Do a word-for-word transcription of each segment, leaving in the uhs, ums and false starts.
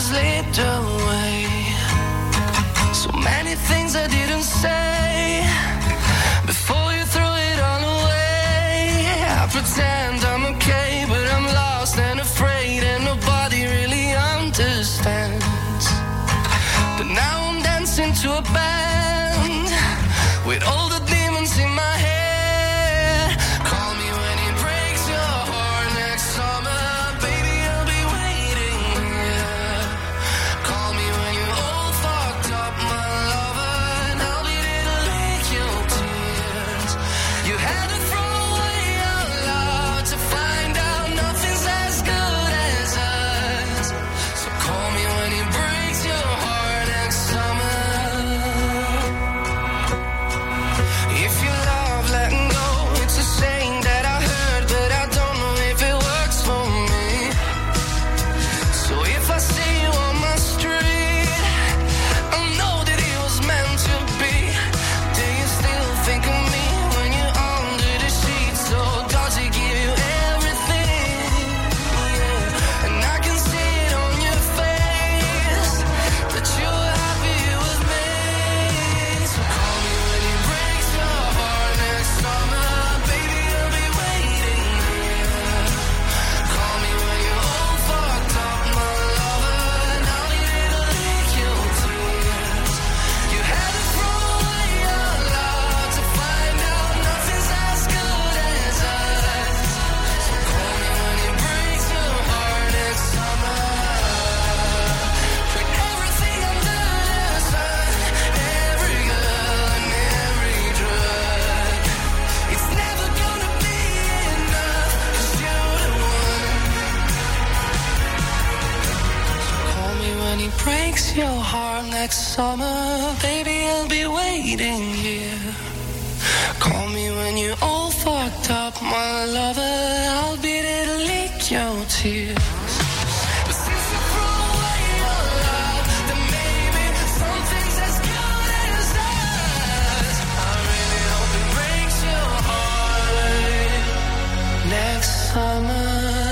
slipped away. So many things I didn't say before you threw it all away. I pretend I'm okay, but I'm lost and afraid, and nobody really understands. But now I'm dancing to a band with all the demons in my head. Call me when it breaks your heart next summer, baby, I'll be waiting here. Call me when you're all fucked up, my lover, and I'll be there to lick your tears. You had to throw away your love to find out nothing's as good as us. So call me when it breaks your heart next summer. If you love letting go, it's a saying that I heard, but I don't know if it works for me. So if I see you on my street, I know that it was meant to be. Do you still think of me when you're under the sheets? So does it give you everything? Yeah. And I can see it on your face that you're happy with me. So call me when it breaks your heart next summer, baby, I'll be waiting here. Call me when you're all fucked up, my lover, and I'll be there to lick your tears. You had to throw away your love to find out nothing's as good as us. So call me when it breaks your heart next summer. Put everything under the sun, every girl and every drug. It's never gonna be enough, 'cause you're the one. Call me when it breaks your heart next summer, baby, I'll be waiting here. Call me when you're all fucked up, my lover, I'll be there to lick your tears. But since you threw away your love, then maybe something's as good as us. I really hope it breaks your heart next summer.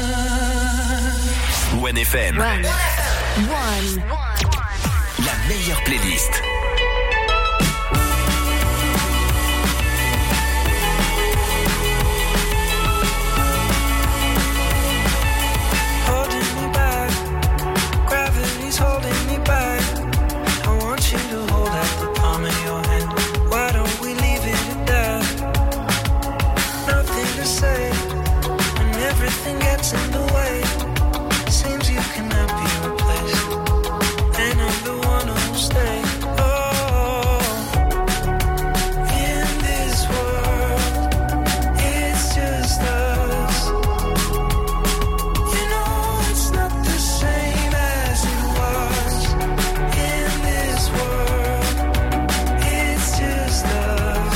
One F M. One. One. La meilleure playlist. Holding me back, gravity's holding me back. I want you to hold out the palm of your hand. Why don't we leave it at that? Nothing to say, when everything gets in the way. Seems you cannot be replaced, and I'm the one who'll stay. Oh, in this world, it's just us. You know it's not the same as it was. In this world, it's just us.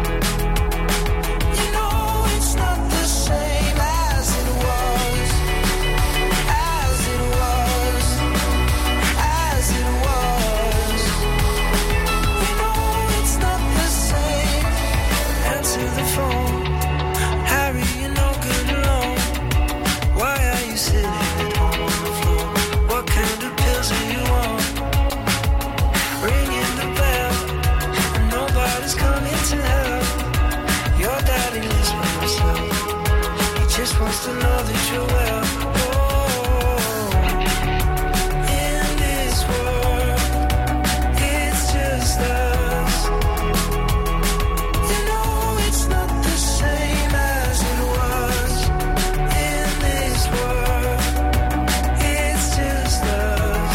You know it's not the same as it was. As it was. As it was. You know it's not the same. Answer the phone. Harry, you're no good alone. Why are you sitting at home on the floor? What kind of pills are you on? Ringing the bell, and nobody's coming to help. Your daddy lives by himself. He just wants to know that you're well. Oh, in this world, it's just us. You know it's not the same as it was. In this world, it's just us.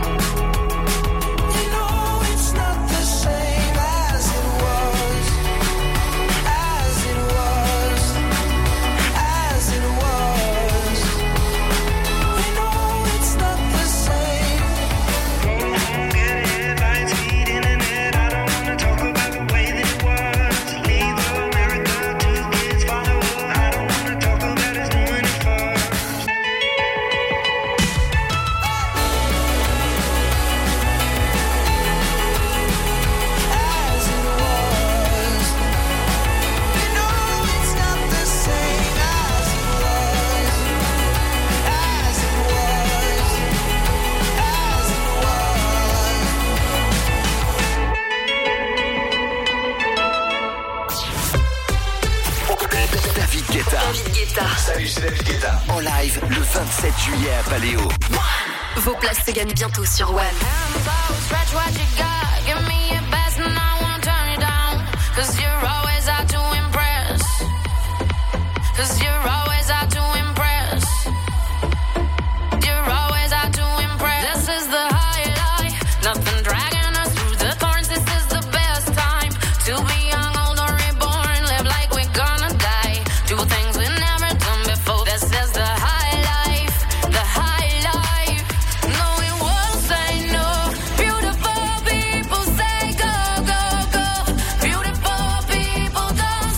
You know it's not the same as it was. As it was. As it was. David Guetta. David Guetta. Salut, c'est David Guetta. En live le vingt-sept juillet à Paléo. Vos places se gagnent bientôt sur One. Cause you're always out to impress. Cause you're always out to impress. You're always out to impress. This is the high life. Nothing dragging us through the thorns. This is the best time to be young, old, or reborn. Live like we're gonna die. Do things we've never done before. This is the high life. The high life. No, we won't say no. Beautiful people say go, go, go. Beautiful people don't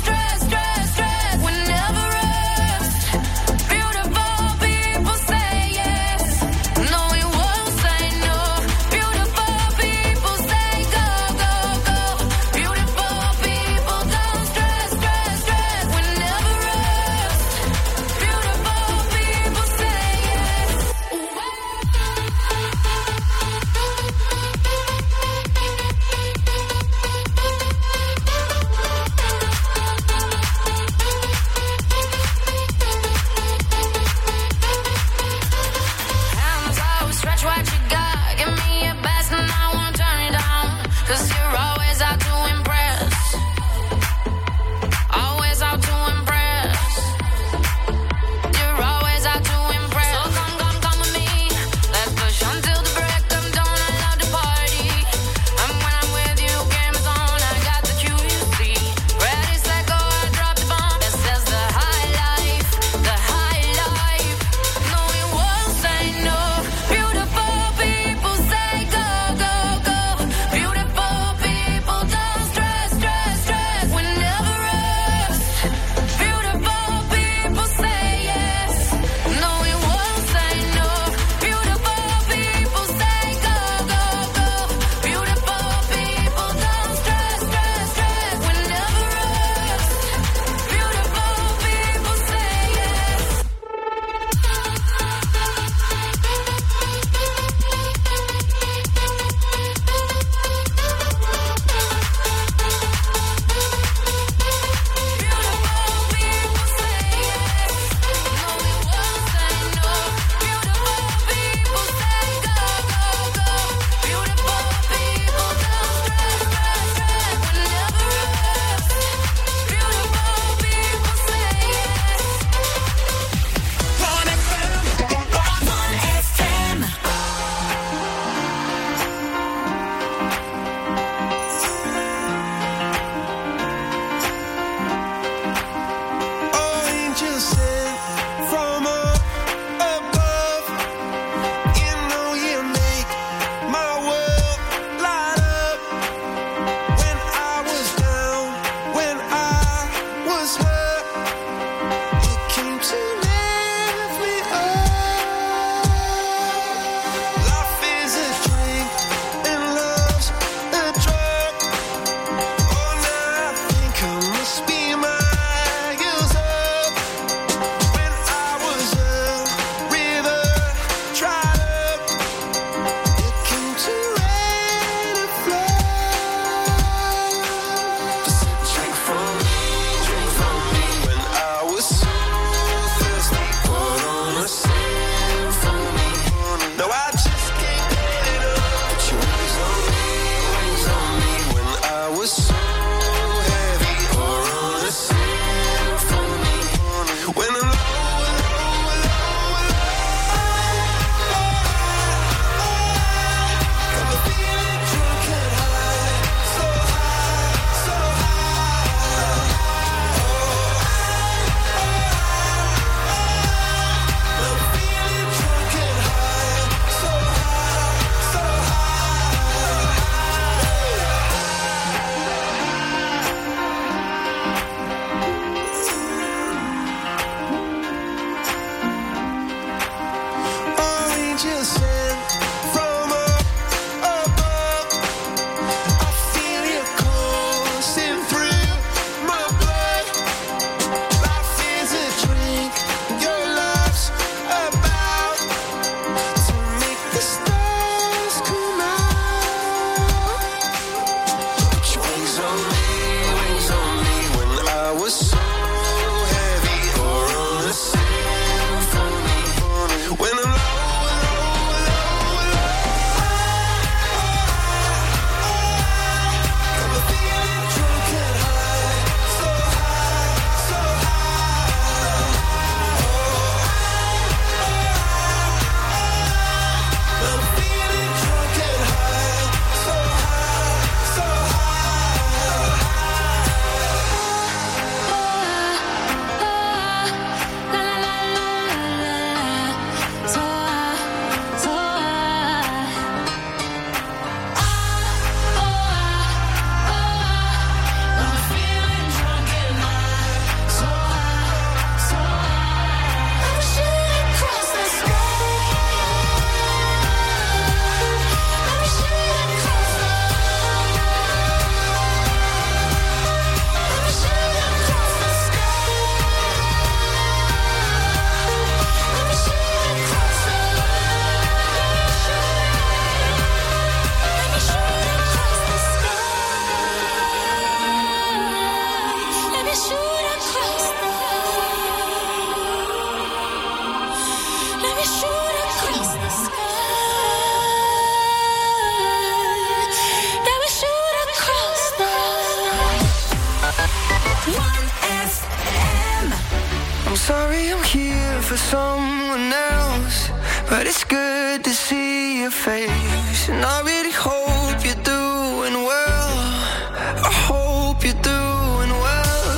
sorry I'm here for someone else, but it's good to see your face. And I really hope you're doing well. I hope you're doing well.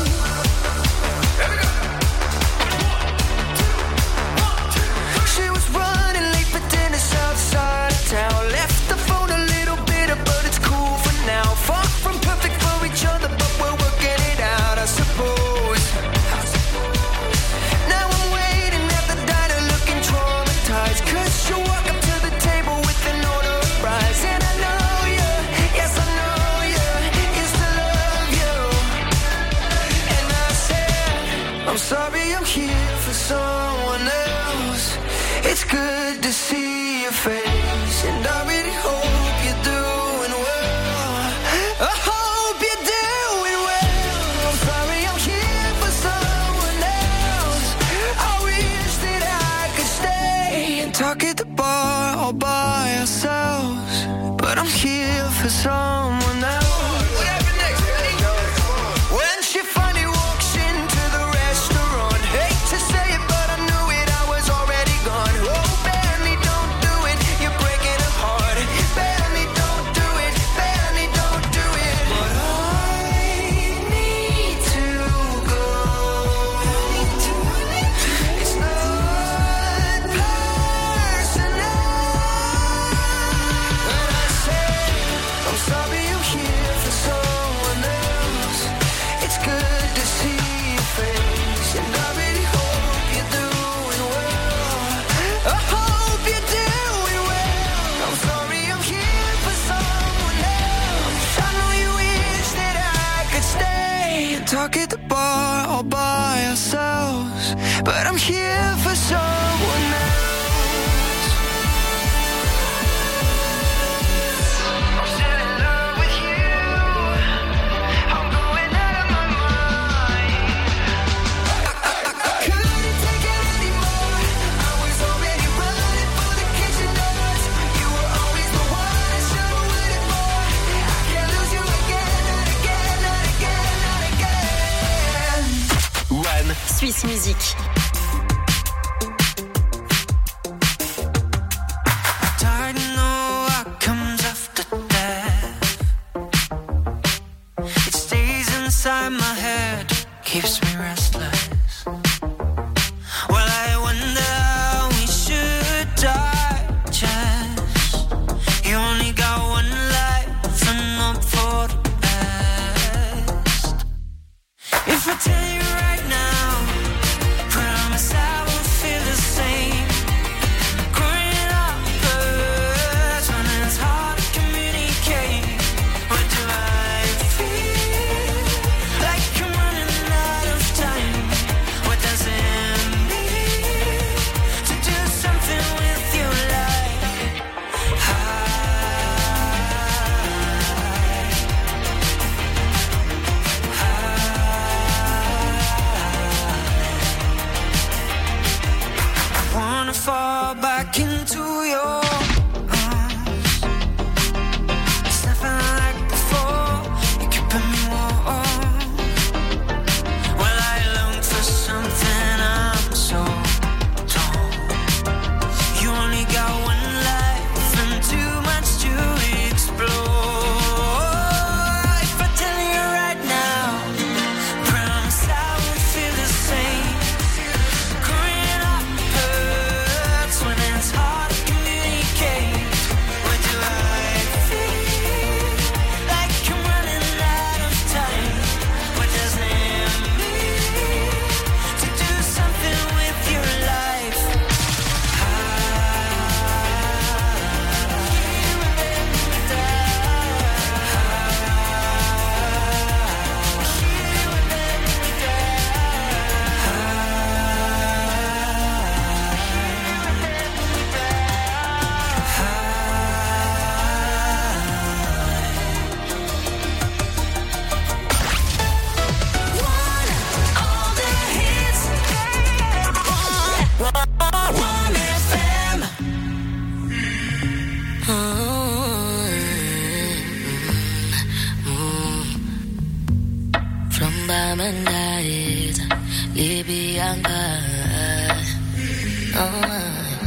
She was running late for dinner outside of town. Left the phone a little bitter, but it's cool for now. Far from perfect for each other, but we're working it out, I suppose. Now I'm waiting at the diner looking traumatized, 'cause you walk up to the table with an order of fries. And I know you, yes I know you, used to love you. And I said, I'm sorry I'm here for someone else. It's good to see your face, and I really hope you're doing well. I hope you're doing well. I'm sorry I'm here for someone else. I wish that I could stay and talk at the bar all by ourselves, but I'm here for someone else. What happened next? When she finally walks into the restaurant, hate to say it, but I knew it, I was already gone. Oh, Benny, don't do it, you're breaking her heart. Benny, don't do it, Benny, don't do it. But I need to go. It's not personal. And I said, I'm sorry I'm here for someone else. It's good to see your face, and I really hope you're doing well. I hope you're doing well. I'm sorry I'm here for someone else. I know you wish that I could stay and talk at the bar all by ourselves, but I'm here for someone else. I'm still in love with you. I'm going out of my mind. I couldn't take it anymore. I was already running for the kitchen doors. You were always the one I should have waited for. I can't lose you again, not again, not again, not again. One. Suisse Musique. Tired to know what comes after death. It stays inside my head, keeps me restless. Well, I wonder how we should digest. You only got one life and not for the best. If I tell you right now, promise I won't feel the same. Growing up hurts when it's hard to communicate. What do I feel? Like I'm running out of time. What does it mean to do something with your life? I wanna fall back into your arms. It's nothing like before. You're keeping me warm. Well, I long for something, I'm so torn. You only got one life and too much to explore. If I tell you right now, promise I won't feel the same. Growing up hurts when it's hard to communicate. What do I feel? Like I'm running out of time. What does it mean to do something with your life? All the hits. One F M. From Bamandait, Libya. younger. Oh,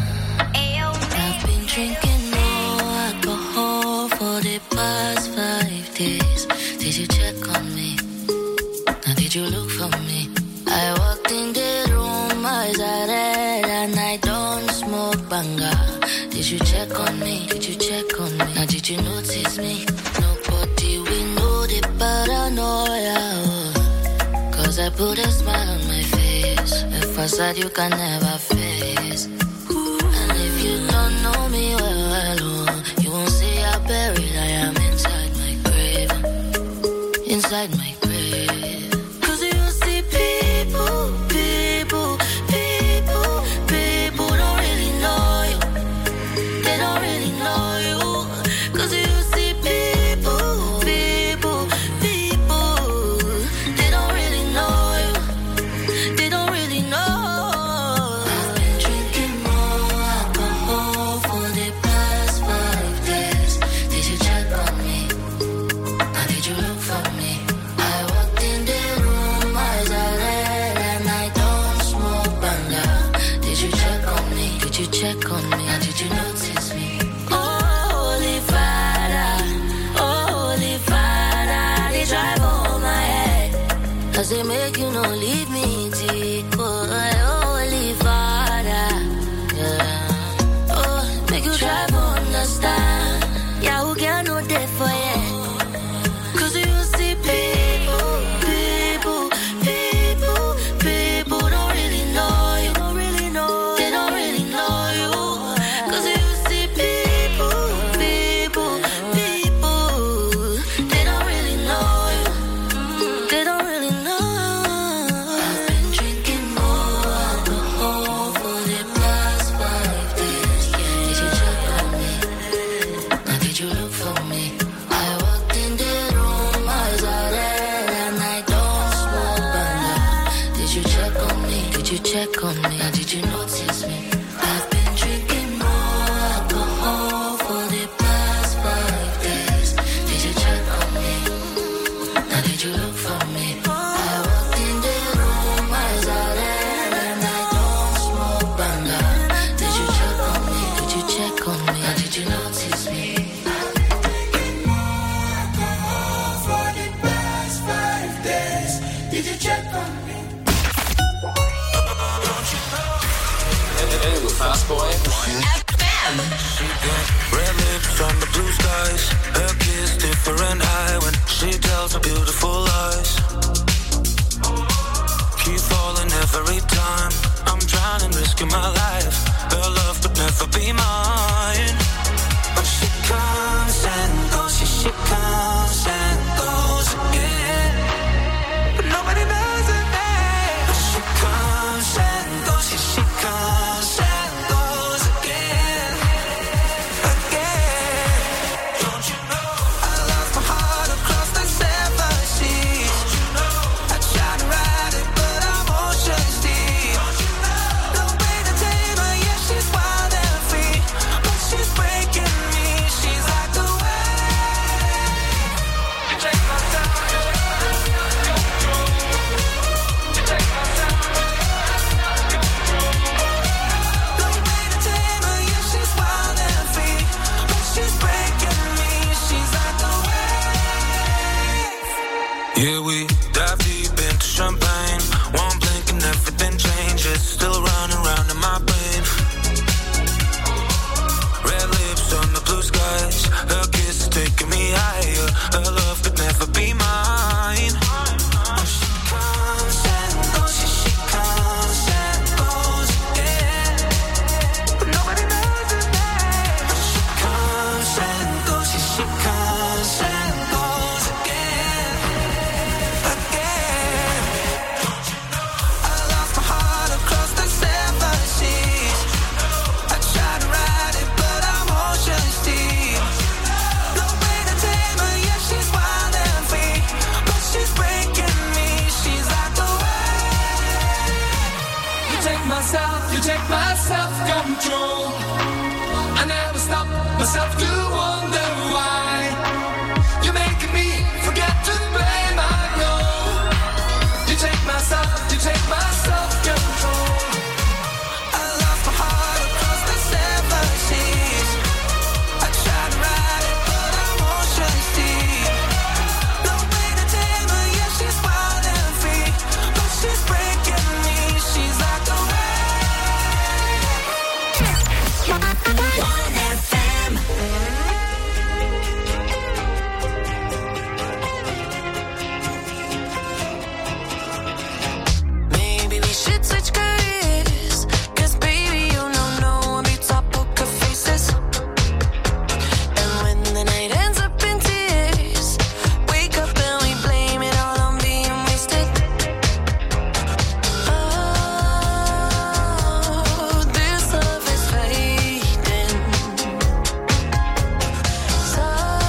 I've been drinking more alcohol for the past five days. Did you check on me? Now did you look for me? I walked in the room, eyes are red, and I don't smoke banga. Did you check on me? Did you check on me? Now did you notice me? Nobody will know the paranoia. Cause I put a smile on my face, a facade you can never face. And if you don't know me well, well, you won't see how buried I am inside my grave. Inside my grave. Cause you see people, people, people, people don't really know you. They don't really know you. Cause you see people, people, people, they don't really know you. They don't really know. I've been drinking more alcohol for the past five days. Did you check on me? Or did you look for me? I walked in the room, eyes are red, and I don't smoke banga. Did you check on me? Did you check on me? Or did you notice me? Oh, Holy Father, oh, Holy Father, they drive on my head. Cause they make you no leave me deep. Oh, Holy Father, yeah. Oh, make you try to understand. Yeah, who can know that for you? Cause you see people, people, people, people don't really know you. Don't really know. They don't really know you. Cause you see people, people, people, they don't really know you. They don't really know. I've been drinking more alcohol for the past five days. Did you check on me? Now did you look for me? I walked in the room, eyes are red, and I don't smoke banga. Did you check on me? Did you check on me? Or did you notice me? I've been drinking more alcohol for the past five days. Did you check on me? Now did you look for me? I walked in the room, eyes are red, and I don't smoke banga. Did you check on me? Did you check on me? Or did you notice me? Did you check on me? Hey, the fast boy. Red lips on the blue skies. Her kiss different high when she tells her beautiful lies. Keep falling every time. I'm trying and risking my life. Her love could never be mine. But she comes and goes. She, she comes and goes again. But nobody knows her name. But she comes and goes. She, she comes and goes again. Again. Don't you know I lost my heart across the seven seas? Don't you know I tried to ride it, but I'm oceans deep. Don't you know no way to tame her? Yeah, she's wild and free, but she's breaking me. She's like the wave. You take my time, you take my time, no way to tame her. Yeah, she's wild and free, but she's breaking me. She's like the wave. Yeah, we dive deep into champagne. One blink and everything changes. Still running round in my brain. Red lips on the blue skies. Her kiss is taking me higher. Her love could never be mine. Oh, she comes and goes. She, she comes and goes again. But nobody knows her name. Oh, she comes and goes. She, she comes and goes again. Again. I lost my heart across the seven seas. I tried to ride it, but I'm oceans deep. No way to tame her, yeah, she's wild and free, but she's breaking me. She's like the wave. You take my self, you take my self-control. I never stop myself to wonder why. You're making me forget to blame, I know. You take my self, you take my self-control. should switch careers, 'cause baby, you know no one beats our poker faces. And when the night ends up in tears, wake up and we blame it all on being wasted. Oh, this love is fading. So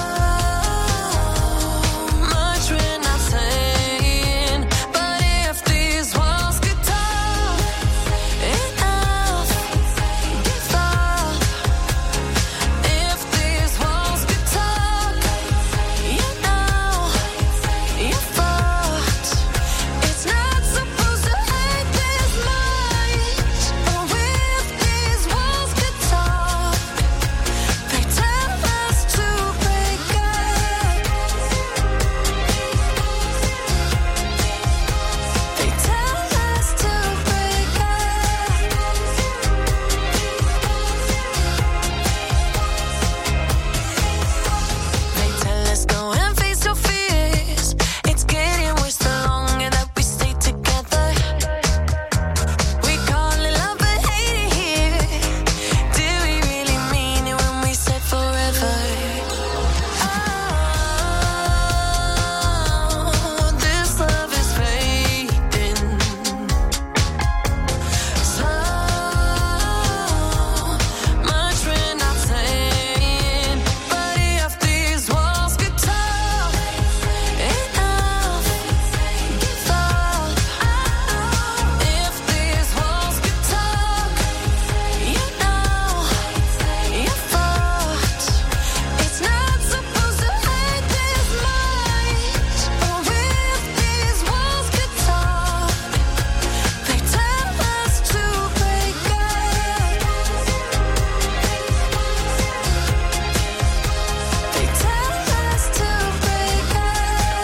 much we're not saying, but if these walls could talk, enough, give up. If these walls could talk, you know, you're fucked. It's not supposed to hurt this much. Oh, if these walls could talk, they tell us to break up. They tell us to break up. They tell us go and face your fears. It's getting worse the longer that we stay together. We call it love but hate it here. Did we really mean it when we said forever? Oh, this love is fading. So much we're not saying, but if these walls could talk, enough, give up. If these walls could talk, you know, you're fucked. It's not supposed to hurt this much. Oh, if these walls could talk, they tell us to break up. They tell us to break up.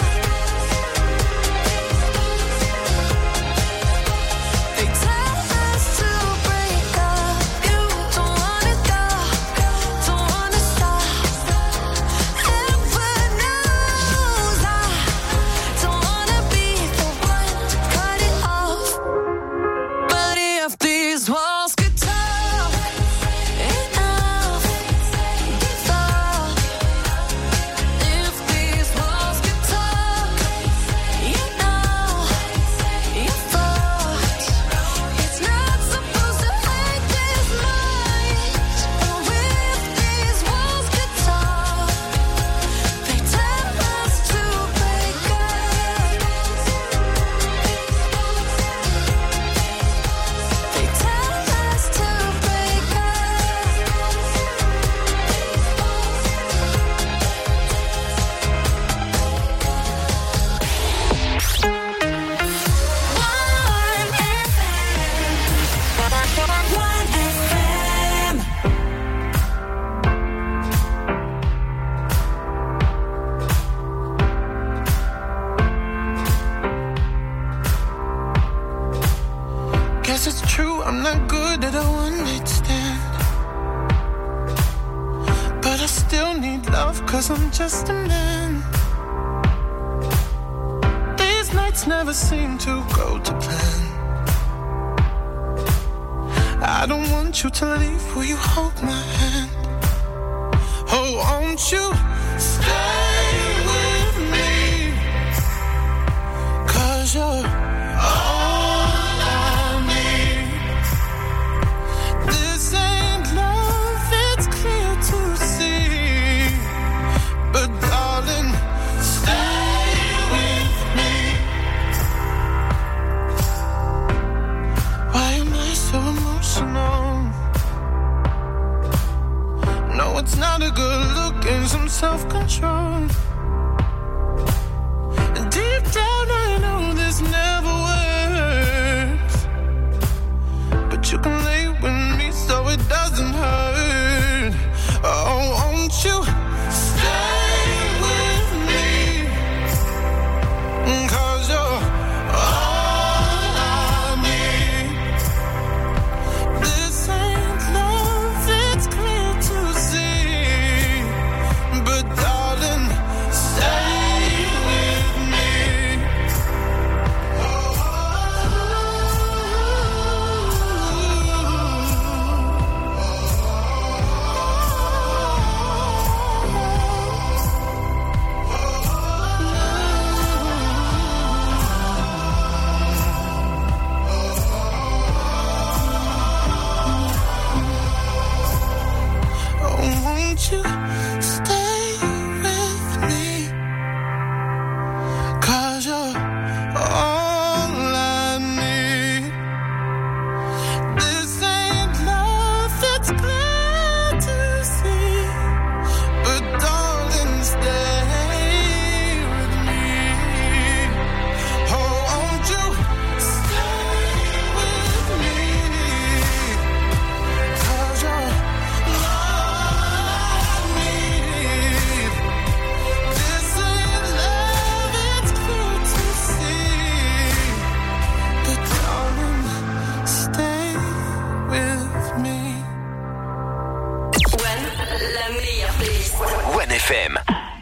They tell us to break up. You don't wanna go, don't wanna stop. Heaven knows I don't wanna be the one to cut it off. But if these walls could talk, enough, give up. If these walls could talk, you know, you're fucked. It's not supposed to hurt this much. Oh, if these walls could talk, they tell us to break up. They tell us to break up. Guess it's true, I'm not good at a one night stand. But I still need love, cause I'm just a man. These nights never seem to go to plan. I don't want you to leave, will you hold my hand? Oh, won't you stay with me? Cause you're all I need. This ain't love, it's clear to see. But darling, stay with me. Why am I so emotional? No, it's not a good look and some self-control. And deep down I know this never works. But you can lay with me so it doesn't hurt. Oh, won't you stay with me? Cause you're all I need. This ain't love, it's clear to see. But darling, F M.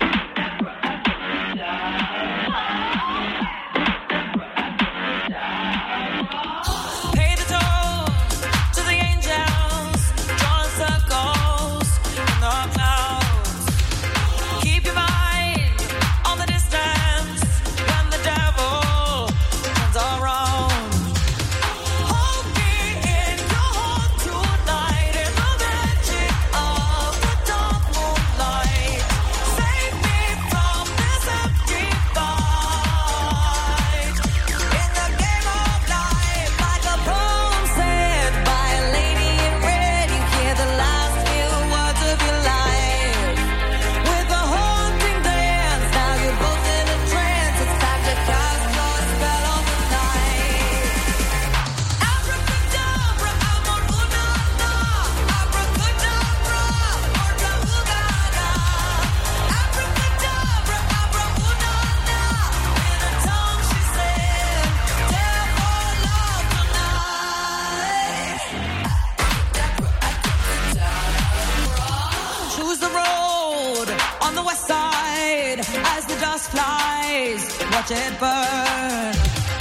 Watch it burn.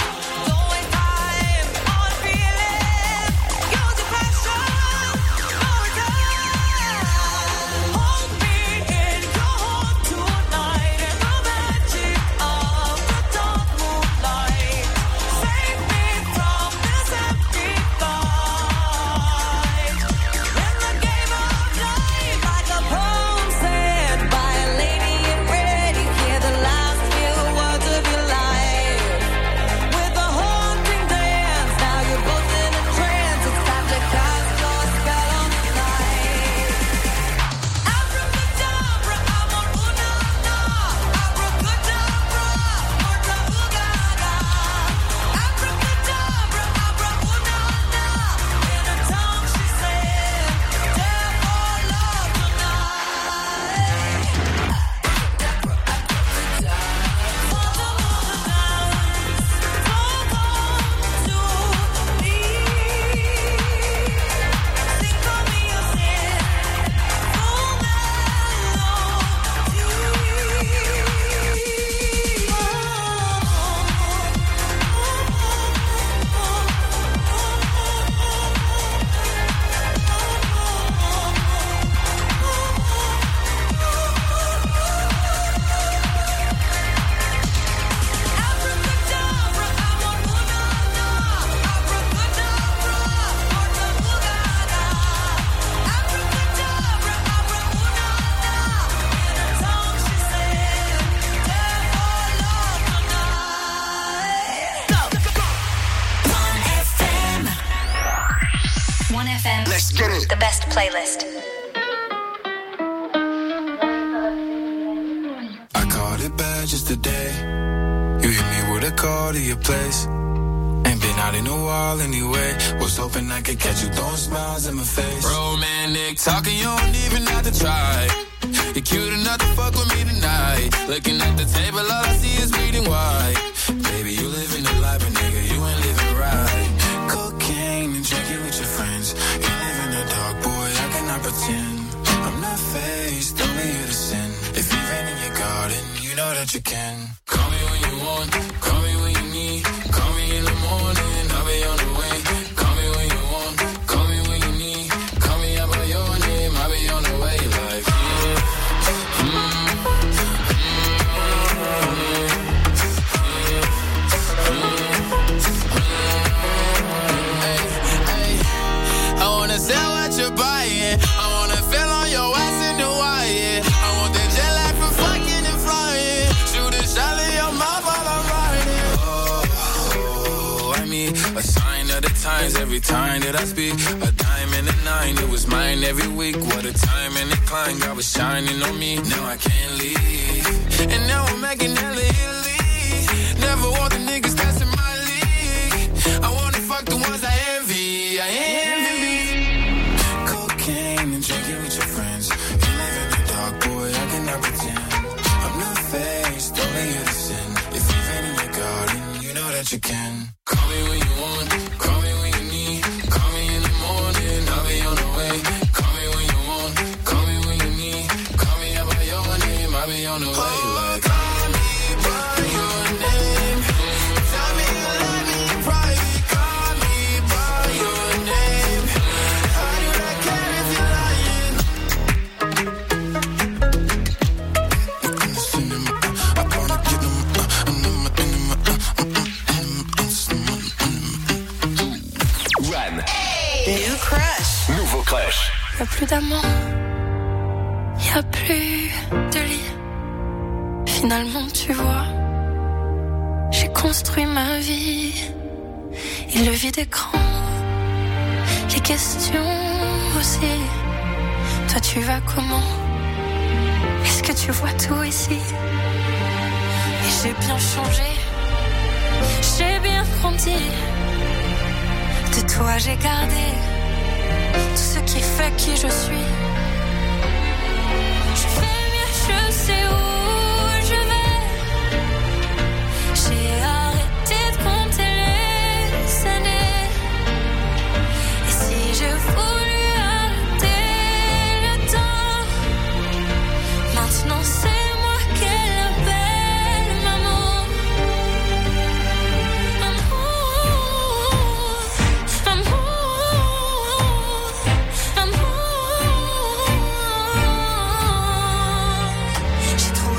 Let's get it. The best playlist. I caught it bad just today. You hit me with a call to your place. Ain't been out in a while anyway. Was hoping I could catch you throwing smiles in my face. Romantic talking, you don't even have to try. You're cute enough to fuck with me tonight. Looking at the table, all I see is bleeding white. Baby, you living the life, but nigga, you ain't living right. Cocaine and drinking with your friends. You live in the dark, boy, I cannot pretend. I'm not faced, only you to sin. If you've been in your garden, you know that you can. Call me when you want, call me when you need. Call me in the morning, I'll be on the way. Call me when you want, call me when you need. Call me out by your name, I'll be on the way. Like, yeah. mm, I wanna sell what you're buying. I wanna feel on your ass in the wire. I want the jet lag from fucking and flying. Shoot a shot in your mouth while I'm riding. Oh, I mean, a sign of the times every time that I speak. A dime and a nine, it was mine every week. What a time and a climb, God was shining on me. Now I can't leave. And now I'm making hella Italy. Never want the niggas that's in my league. I wanna fuck the ones I envy. I envy. Cocaine and drinking with your friends. You live in the dark, boy, I cannot pretend. I'm not faced, only you to sin. If you've been in your garden, you know that you can. Call me when you want, call me when you need. Call me in the morning, I'll be on the way. Call me when you want, call me when you need. Call me out by your name, One. New crush. Nouveau crush. Y'a plus d'amant, y'a plus de lit. Finalement, tu vois, j'ai construit ma vie. Et le vide écran, les questions aussi. Toi, tu vas comment? Est-ce que tu vois tout ici? Et j'ai bien changé, j'ai bien grandi. De toi, j'ai gardé tout ce qui fait qui je suis. Je fais mieux, je sais où je vais. J'ai arrêté de compter les années. Et si je voulais arrêter le temps, maintenant c'est moi qu'elle appelle maman. Amour, amour, amour. J'ai trouvé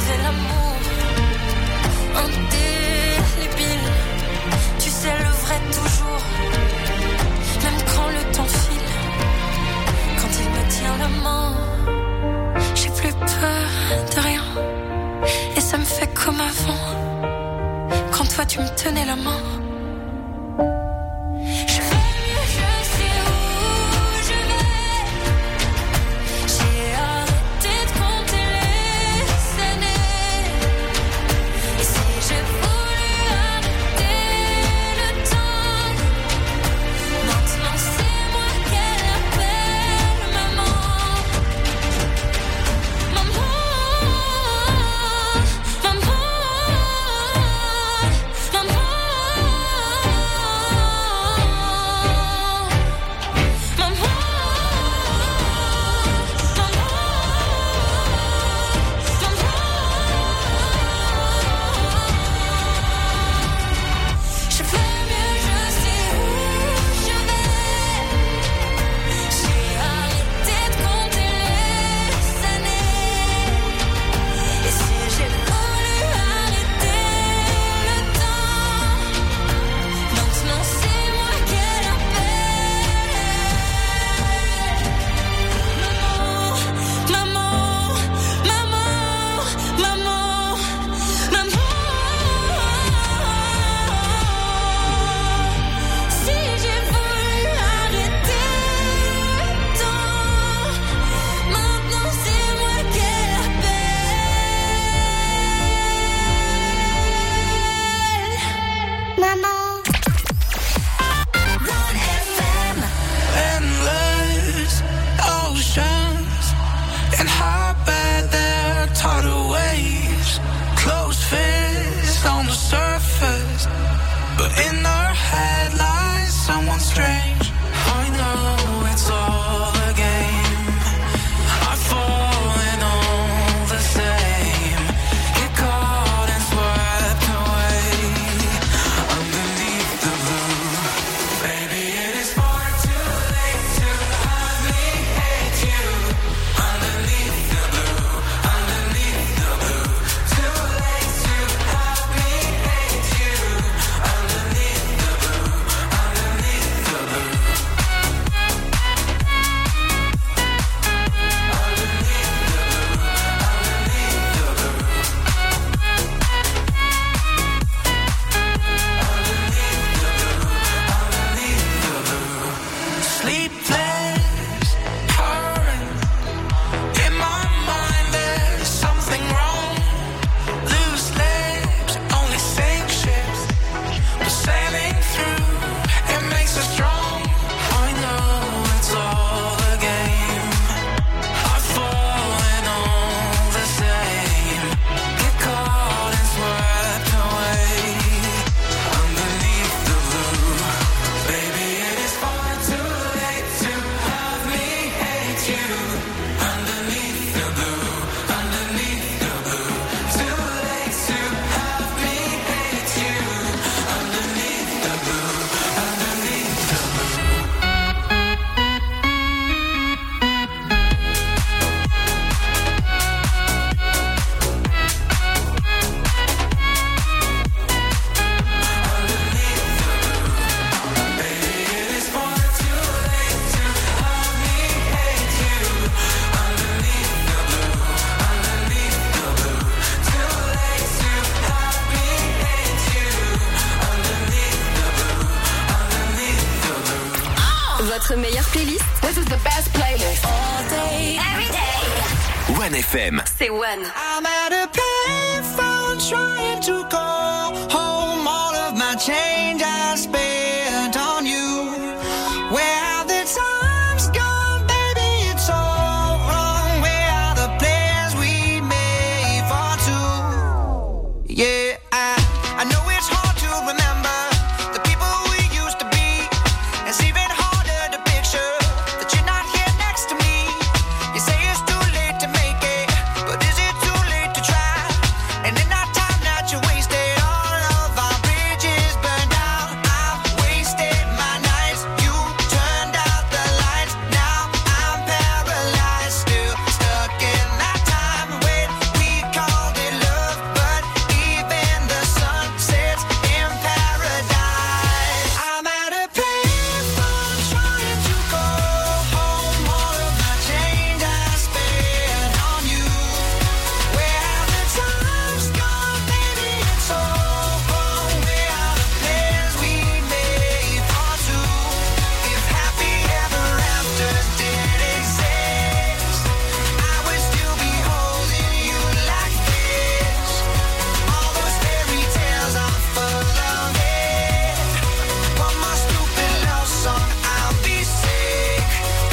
Votre meilleure playlist. This is the best playlist. All day, every day. One F M. C'est One. I'm at a payphone trying to call home all of my change I spent on you. Where have the times gone, baby? It's all wrong. Where are the plans we made for two? Yeah, I, I know it's hard to remember the people we used to be. It's even harder to picture that you're not here next to me. You say it's too late to make it, but is it too late to try? And in that time that you wasted, all of our bridges burned out. I've wasted my nights, you turned out the lights. Now I'm paralyzed, still stuck in that time when we called it love. But even the sun sets in paradise. I'm at a payphone trying to call home all of my change I spent on you. Where have the times gone, baby? It's all wrong. Where are the plans we made for two? If happy ever afters did exist, I would still be holding you like this. All those fairy tales are full of it. One more stupid love song, I'll be sick.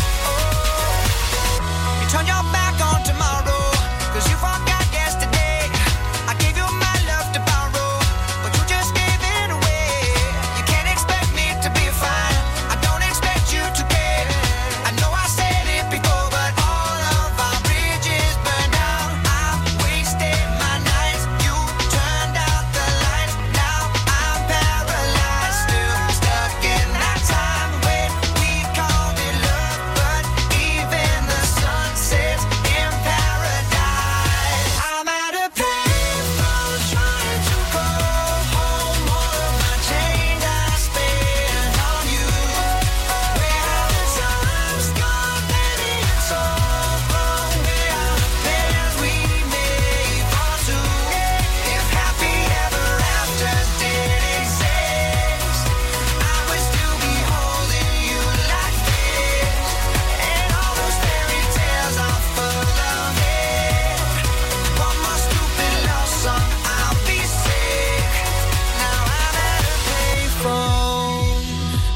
Oh, you turn your back on tomorrow, cause you forgot yesterday. I gave you my love to borrow, but you just gave it away. You can't expect me to be fine, I don't expect you to care. I know I said it before, but all of our bridges burned out. I've wasted my nights, you turned out the lights. Now I'm paralyzed, still stuck in that time when we called it love. But even the sun sets in paradise. I'm at a payphone trying to call home all of my change I spent on you. Where have the times gone, baby? It's all wrong. Where are the plans we made for two? If happy ever afters did exist, I would still be holding you like this. And all those fairy tales are full of it. One more stupid love song, I'll be sick. Now I'm at a payphone.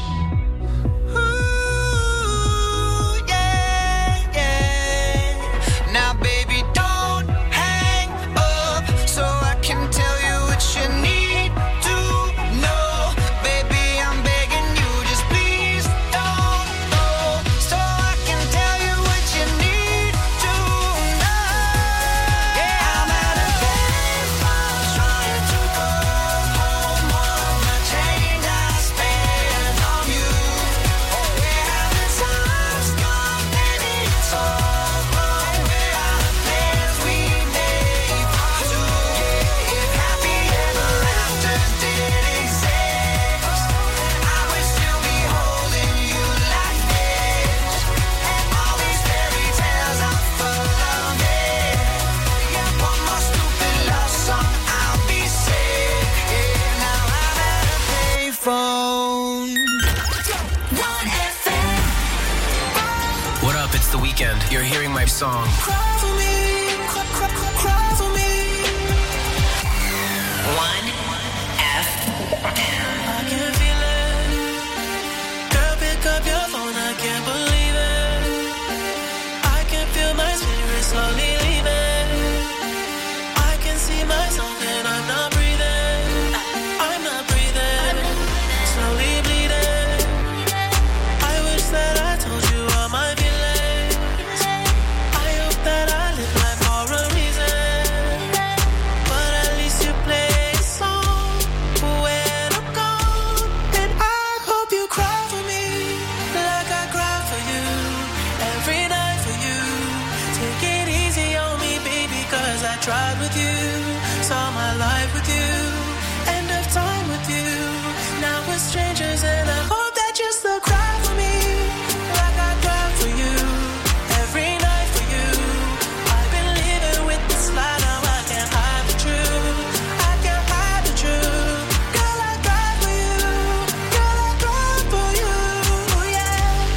Ooh, yeah, yeah. Now, baby, don't hang up so I can tell you what you need to know. Baby, I'm begging you, just please don't go, so I can tell you what you need to know. Yeah, I'm at a payphone trying to call home all of my change I spent on you. Where have the times gone, baby? It's all wrong. Where are the plans we made for two? If happy ever afters did exist, I would still be holding you like this. And all these fairy tales are full of it. Yeah, one more stupid love song, I'll be sick. Yeah, now I'm at a payphone. One F M. What up? It's The Weeknd. You're hearing my song. Cry for me, cry, cry, cry, cry for me. One F M. I can feel it. Girl, pick up your phone, I can't believe it. I can feel my spirit slowly leaving. I can see myself and I'm not breathing. I'm not breathing. Slowly bleeding. I wish that I told you all my feelings. I hope that I live life for a reason. But at least you play a song when I'm gone. And I hope you cry for me like I cry for you. Every night for you. Take it easy on me, baby, cause I tried with you. Saw my life with you. End of time with you. Now we're strangers and I hope that you still cry for me like I cry for you. Every night for you. I've been living with this lie, now I can't hide the truth. I can't hide the truth. Girl, I cry for you. Girl, I cry for you. Yeah.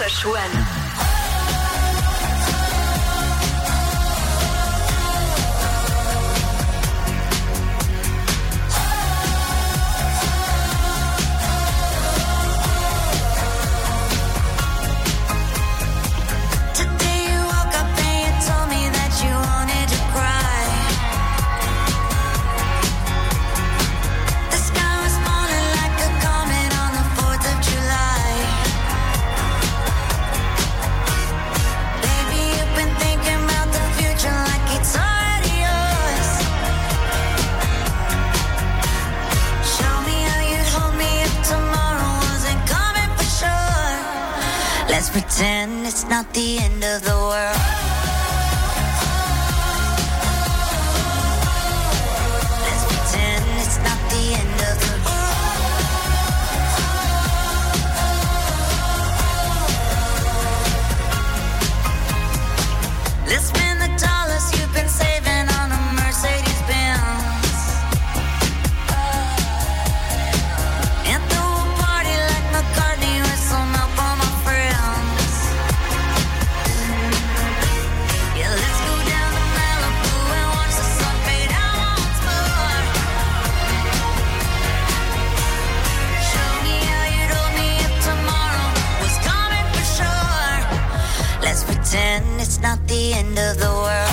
Fresh One. Let's pretend it's not the end of the world. Let's pretend it's not the end of the world. Let's spend the dollars you've been saving on a Mercedes Benz. And throw a party like McCartney with some help on my friends. Pretend it's not the end of the world.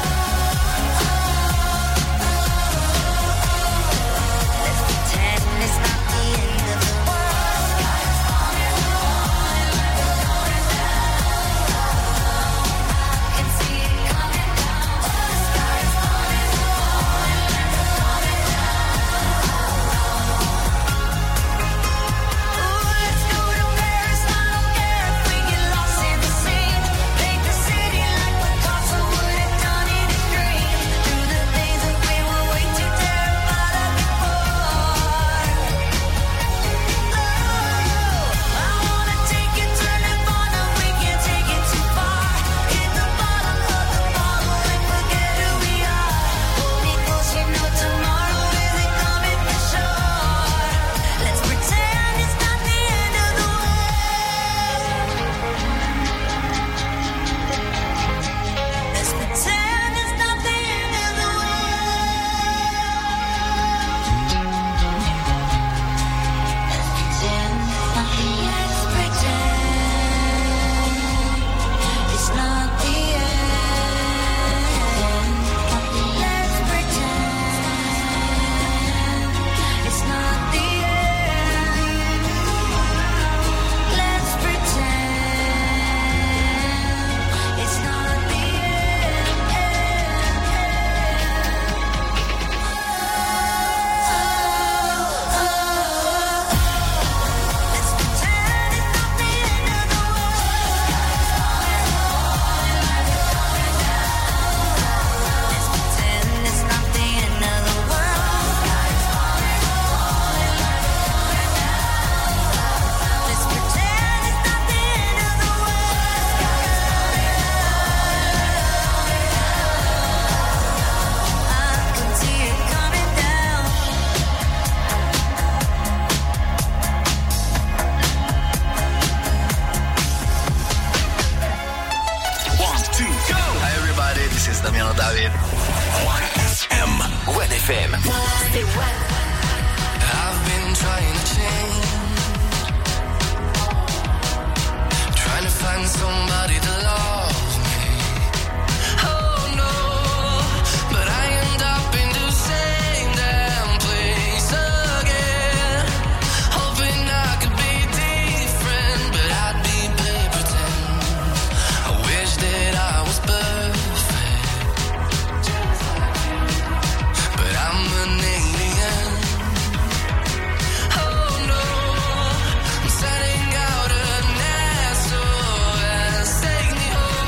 Let's pretend it's not the end of the world. Sky's falling, falling down. I can see it coming down. The sky's falling, falling, falling down. Ooh, let's go to Paris. I don't care if we get lost in the sea. Setting out a nest, so let's take me home.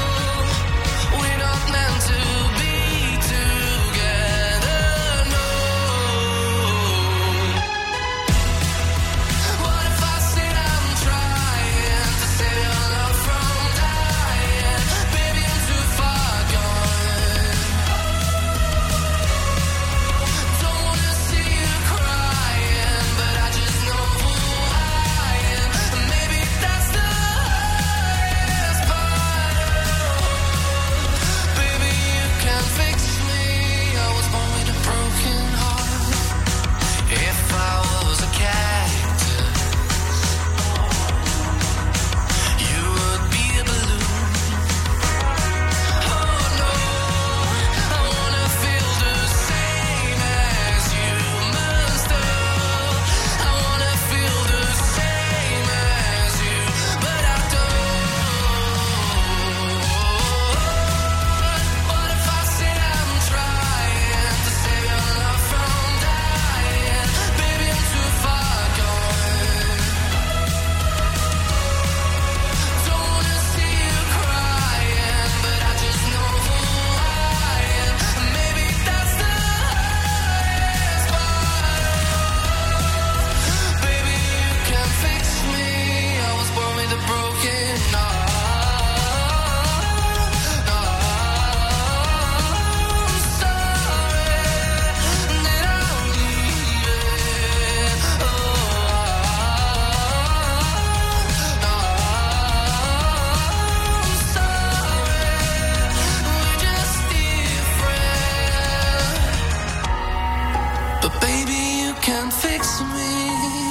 can't fix me.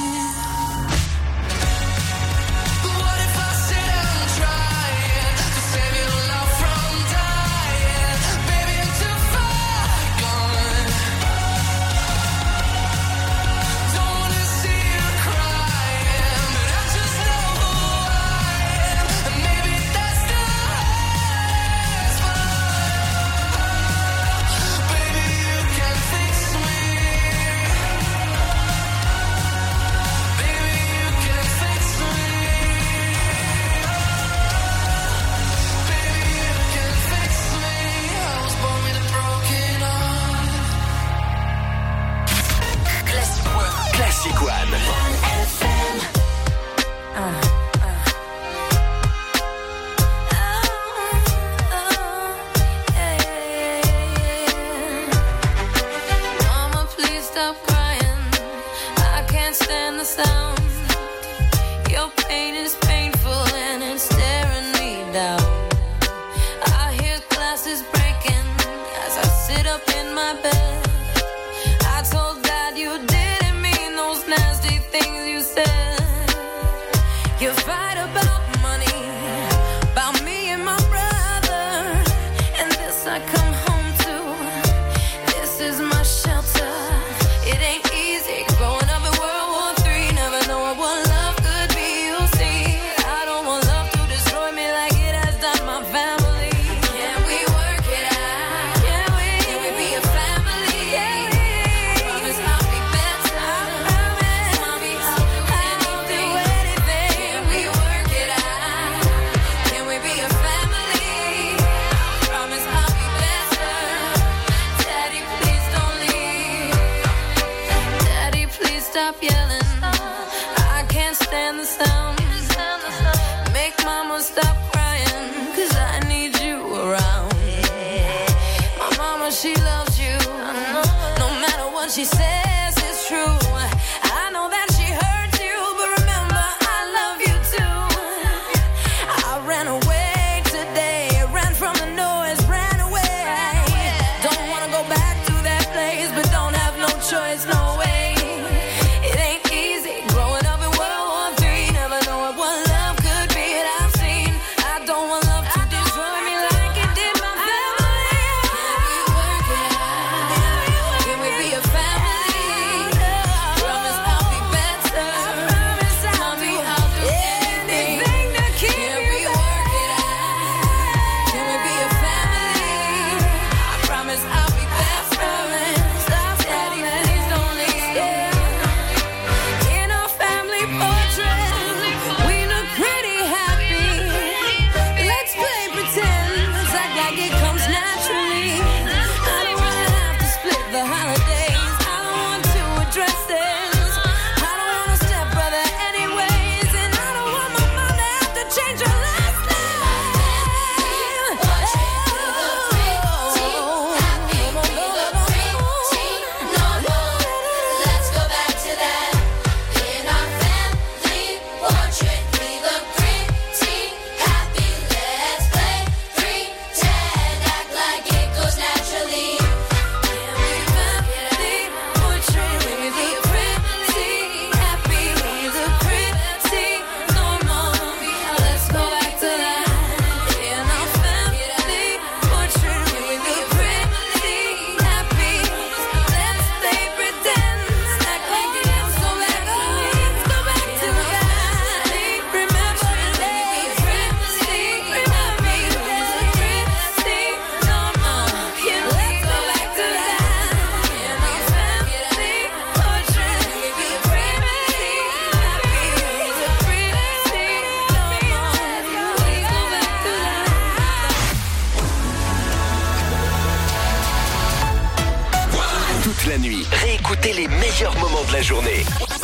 La nuit, réécoutez les meilleurs moments de la journée.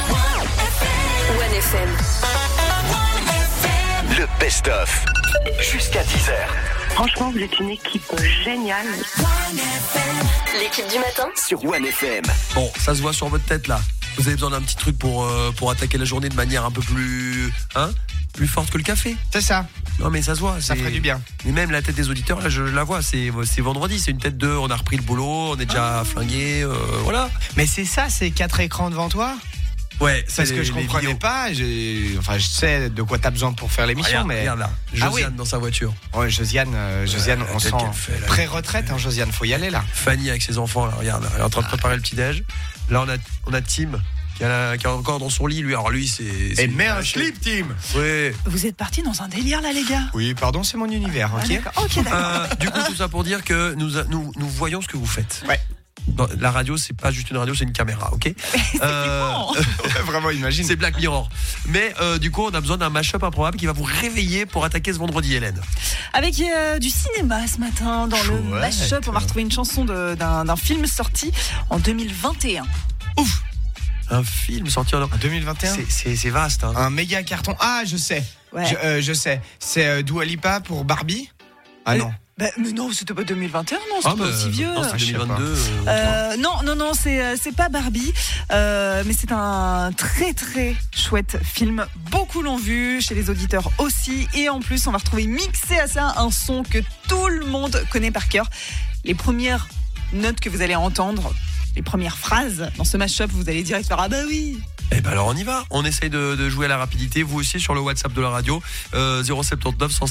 One F M. Le best-of. Jusqu'à dix heures. Franchement, vous êtes une équipe géniale. L'équipe du matin Sur One F M. Bon, ça se voit sur votre tête là. Vous avez besoin d'un petit truc pour, euh, pour attaquer la journée de manière un peu plus... Hein plus forte que le café. C'est ça. Non mais ça se voit. Ça c'est... ferait du bien. Et même la tête des auditeurs, là je, je la vois, c'est, c'est vendredi, c'est une tête de on a repris le boulot, on est déjà ah. flingué, euh, voilà. Mais c'est ça, c'est quatre écrans devant toi ? Ouais, parce que je comprenais vidéos. pas. J'ai... Enfin, je sais de quoi t'as besoin pour faire l'émission, regarde, mais regarde là, Josiane ah oui. dans sa voiture. Ouais, Josiane, euh, Josiane, ouais, on sent fait, là, pré-retraite, hein, Josiane, faut y aller là. Fanny avec ses enfants, là, regarde, elle est en train de préparer le petit déj. Là, on a, on a Tim qui, a, qui est encore dans son lit, lui. Alors lui, c'est. c'est Et mets un slip, Tim. Oui. Vous êtes partis dans un délire là, les gars. Oui, pardon, c'est mon univers, ok. Ah, d'accord. Ok, d'accord. Euh, du coup, tout ça pour dire que nous, nous, nous voyons ce que vous faites. Ouais. Dans la radio, c'est pas juste une radio, c'est une caméra, ok. euh, Vraiment, imagine. C'est Black Mirror. Mais euh, du coup, on a besoin d'un mash-up improbable qui va vous réveiller pour attaquer ce vendredi, Hélène. Avec euh, du cinéma ce matin, dans Chouette. Le mash-up, on va retrouver une chanson de, d'un, d'un film sorti en deux mille vingt et un. Ouf. Un film sorti en deux mille vingt et un. C'est, c'est, c'est vaste. Hein. Un méga carton. Ah, je sais. Ouais. Je, euh, je sais. C'est euh, Dua Lipa pour Barbie. Ah non. Bah, mais non, c'était pas deux mille vingt et un, non, c'est ah, pas bah, aussi vieux. Non, c'est deux mille vingt-deux. Euh, euh, non, non, non, c'est, c'est pas Barbie, euh, mais c'est un très très chouette film. Beaucoup l'ont vu, chez les auditeurs aussi. Et en plus, on va retrouver mixé à ça un son que tout le monde connaît par cœur. Les premières notes que vous allez entendre, les premières phrases dans ce mashup, vous allez direct faire ah bah oui. Eh ben alors on y va, on essaye de, de jouer à la rapidité, vous aussi sur le WhatsApp de la radio, euh, zéro sept neuf